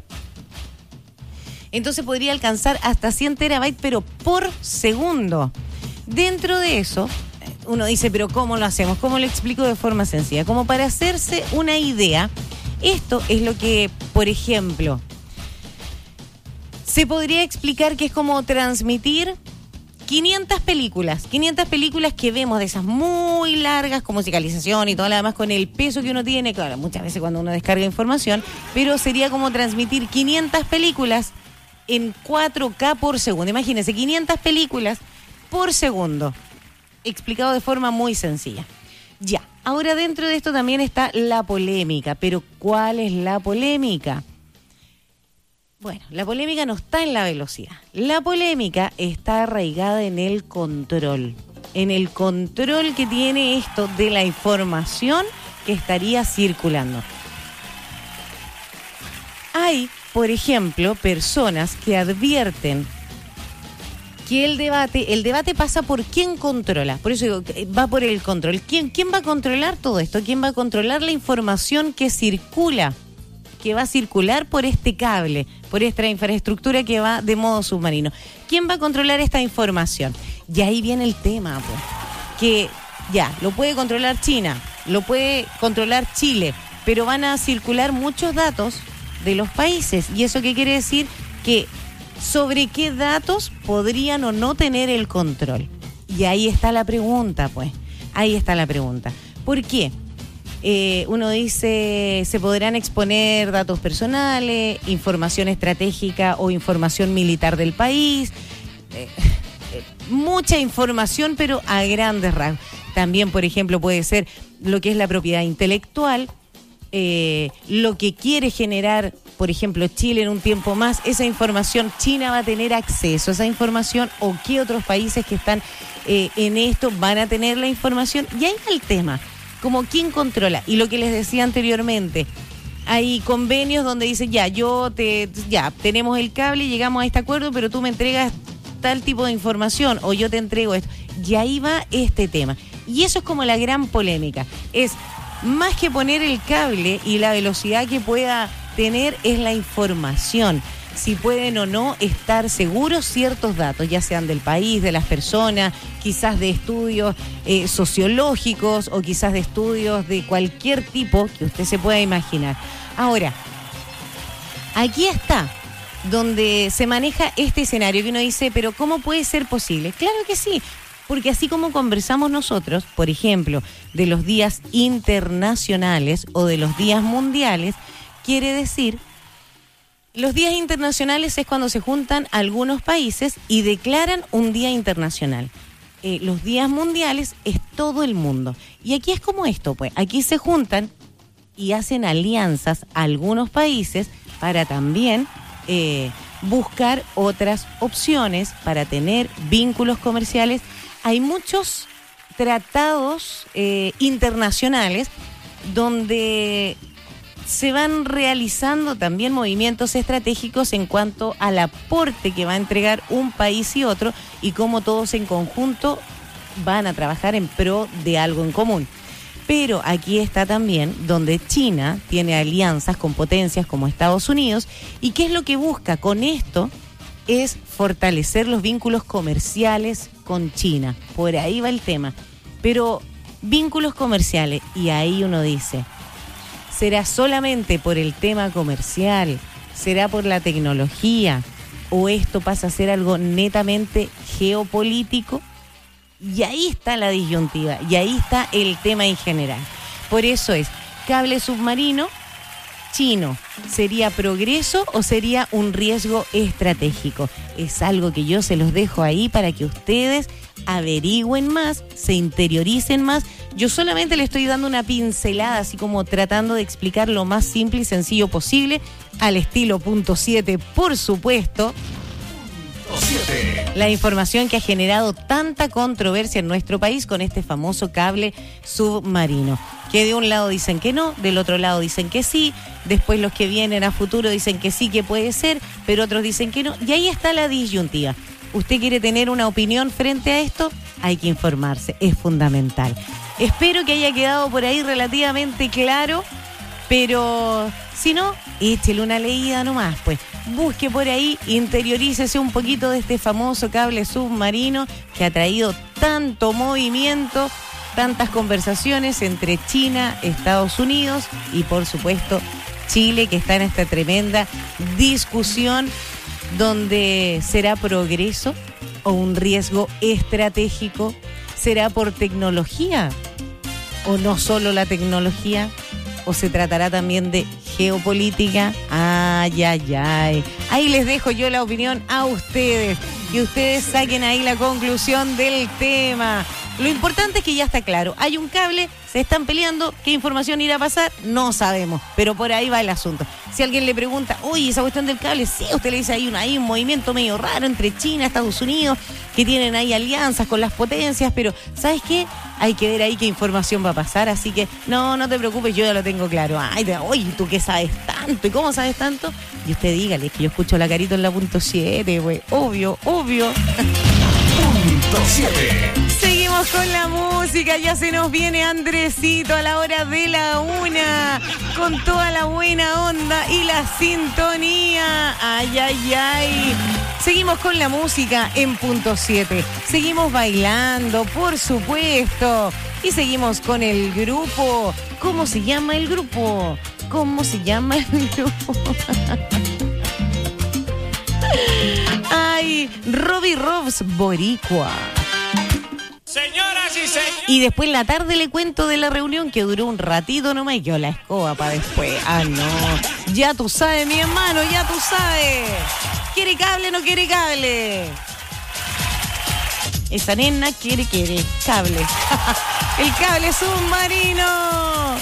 [SPEAKER 8] Entonces podría alcanzar hasta 100 terabytes, pero por segundo. Dentro de eso, uno dice, pero ¿cómo lo hacemos? ¿Cómo lo explico de forma sencilla? Como para hacerse una idea, esto es lo que, por ejemplo, se podría explicar que es como transmitir 500 películas que vemos de esas muy largas con musicalización y todo lo demás, con el peso que uno tiene, claro, muchas veces cuando uno descarga información, pero sería como transmitir 500 películas en 4K por segundo. Imagínense, 500 películas por segundo, explicado de forma muy sencilla. Ya, ahora dentro de esto también está la polémica, pero ¿cuál es la polémica? Bueno, la polémica no está en la velocidad. La polémica está arraigada en el control que tiene esto de la información que estaría circulando. Hay, por ejemplo, personas que advierten que el debate pasa por quién controla. Por eso digo, va por el control. ¿Quién va a controlar todo esto? ¿Quién va a controlar la información que circula? Que va a circular por este cable, por esta infraestructura que va de modo submarino. ¿Quién va a controlar esta información? Y ahí viene el tema, pues, que ya, lo puede controlar China, lo puede controlar Chile, pero van a circular muchos datos de los países. ¿Y eso qué quiere decir? Que sobre qué datos podrían o no tener el control. Y ahí está la pregunta, pues. Ahí está la pregunta. ¿Por qué? Uno dice, se podrán exponer datos personales, información estratégica o información militar del país, mucha información, pero a grandes rasgos. También, por ejemplo, puede ser lo que es la propiedad intelectual, lo que quiere generar, por ejemplo, Chile en un tiempo más, esa información, China va a tener acceso a esa información, o qué otros países que están en esto van a tener la información. Y ahí está el tema. Como quién controla. Y lo que les decía anteriormente, hay convenios donde dicen, ya tenemos el cable y llegamos a este acuerdo, pero tú me entregas tal tipo de información o yo te entrego esto. Y ahí va este tema. Y eso es como la gran polémica. Es más que poner el cable y la velocidad que pueda tener, es la información. Si pueden o no estar seguros ciertos datos, ya sean del país, de las personas, quizás de estudios sociológicos o quizás de estudios de cualquier tipo que usted se pueda imaginar. Ahora, aquí está donde se maneja este escenario que uno dice, pero ¿cómo puede ser posible? Claro que sí, porque así como conversamos nosotros, por ejemplo, de los días internacionales o de los días mundiales, quiere decir... Los días internacionales es cuando se juntan algunos países y declaran un día internacional. Los días mundiales es todo el mundo. Y aquí es como esto, pues. Aquí se juntan y hacen alianzas algunos países para también buscar otras opciones, para tener vínculos comerciales. Hay muchos tratados internacionales donde... se van realizando también movimientos estratégicos en cuanto al aporte que va a entregar un país y otro y cómo todos en conjunto van a trabajar en pro de algo en común. Pero aquí está también donde China tiene alianzas con potencias como Estados Unidos, y qué es lo que busca con esto es fortalecer los vínculos comerciales con China. Por ahí va el tema. Pero vínculos comerciales, y ahí uno dice... ¿será solamente por el tema comercial? ¿Será por la tecnología? ¿O esto pasa a ser algo netamente geopolítico? Y ahí está la disyuntiva, y ahí está el tema en general. Por eso es, cable submarino chino, ¿sería progreso o sería un riesgo estratégico? Es algo que yo se los dejo ahí para que ustedes averigüen más, se interioricen más. Yo solamente le estoy dando una pincelada, así como tratando de explicar lo más simple y sencillo posible, al estilo punto 7, por supuesto. La información que ha generado tanta controversia en nuestro país con este famoso cable submarino. Que de un lado dicen que no, del otro lado dicen que sí, después los que vienen a futuro dicen que sí, que puede ser, pero otros dicen que no. Y ahí está la disyuntiva. ¿Usted quiere tener una opinión frente a esto? Hay que informarse, es fundamental. Espero que haya quedado por ahí relativamente claro, pero si no, échele una leída nomás, pues. Busque por ahí, interiorícese un poquito de este famoso cable submarino que ha traído tanto movimiento, tantas conversaciones entre China, Estados Unidos y por supuesto Chile, que está en esta tremenda discusión donde será progreso o un riesgo estratégico? ¿Será por tecnología? ¿O no solo la tecnología? ¿O se tratará también de geopolítica? Ay, ay, ay. Ahí les dejo yo la opinión a ustedes. Y ustedes saquen ahí la conclusión del tema. Lo importante es que ya está claro. Hay un cable, se están peleando. ¿Qué información irá a pasar? No sabemos. Pero por ahí va el asunto. Si alguien le pregunta, oye, esa cuestión del cable, sí, usted le dice, hay un movimiento medio raro entre China y Estados Unidos, que tienen ahí alianzas con las potencias, pero ¿sabes qué? Hay que ver ahí qué información va a pasar, así que no te preocupes, yo ya lo tengo claro. Oye, ¿tú qué sabes tanto? ¿Y cómo sabes tanto? Y usted dígale que yo escucho la Carito en la punto 7, güey. Obvio.
[SPEAKER 7] Punto 7.
[SPEAKER 8] Seguimos con la música, ya se nos viene Andresito a la hora de la 1, con toda la buena onda y la sintonía. Ay, ay, ay. Seguimos con la música en punto 7. Seguimos bailando, por supuesto. Y seguimos con el grupo. ¿Cómo se llama el grupo? Ay, Robbie Robs Boricua.
[SPEAKER 1] Señoras y señores.
[SPEAKER 8] Y después en la tarde le cuento de la reunión que duró un ratito nomás y quedó la escoba para después. Ah, no. Ya tú sabes, mi hermano, ya tú sabes. ¿Quiere cable o no quiere cable? Esa nena quiere cable. El cable submarino.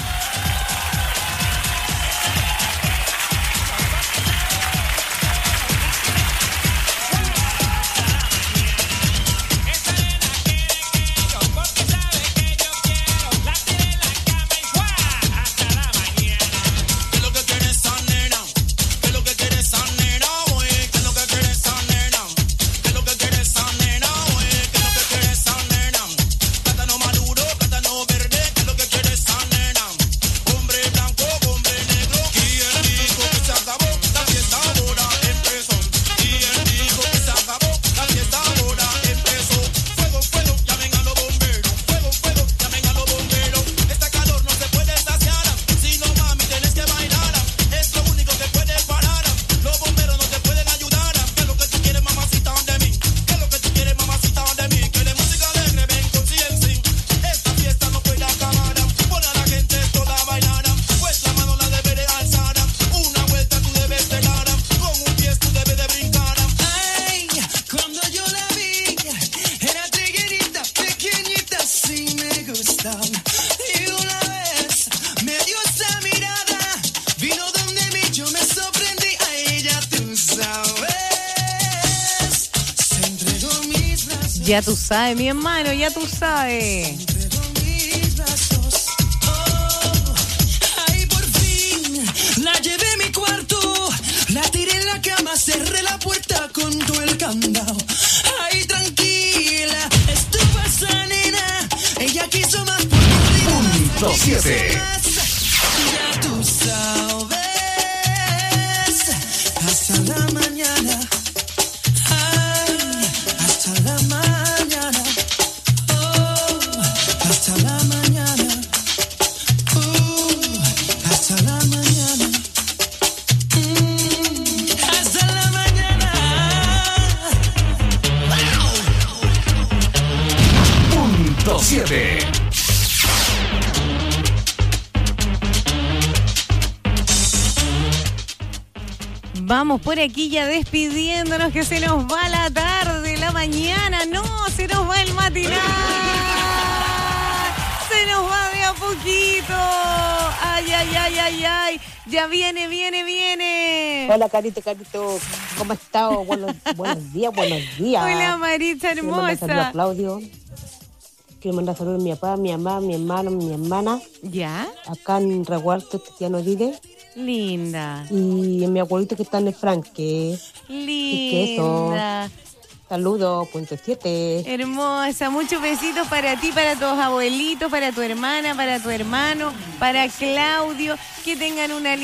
[SPEAKER 8] Ya tú sabes, mi hermano, ya tú sabes.
[SPEAKER 20] Ay, por fin la llevé a mi cuarto, la tiré en la cama, cerré la puerta con todo el candado. Ay, tranquila, estuvo esa nena, ella quiso más por
[SPEAKER 7] Punto 7.
[SPEAKER 20] Ya tú sabes, hasta la mañana. Ay, hasta la mañana. Oh, hasta la mañana. Hasta la mañana. Hasta la mañana.
[SPEAKER 7] Punto 7.
[SPEAKER 8] Vamos por aquí ya despidiéndonos, que se nos va la tarde, la mañana. No, se nos va el matinal. Se nos va de a poquito. Ay, ay, ay, ay, ay. Ya viene.
[SPEAKER 21] Hola, Carito. ¿Cómo has estado? Buenos días.
[SPEAKER 8] Hola, Marita hermosa.
[SPEAKER 21] Quiero mandar saludos a Claudio. Quiero mandar saludos a mi papá, mi mamá, mi hermano, mi hermana.
[SPEAKER 8] ¿Ya?
[SPEAKER 21] Acá en Reguarto, Cristiano vive.
[SPEAKER 8] Linda.
[SPEAKER 21] Y mi abuelito que está en el Franque.
[SPEAKER 8] Linda.
[SPEAKER 21] Saludos, punto 7.
[SPEAKER 8] Hermosa, muchos besitos para ti, para tus abuelitos, para tu hermana, para tu hermano, para Claudio. Que tengan una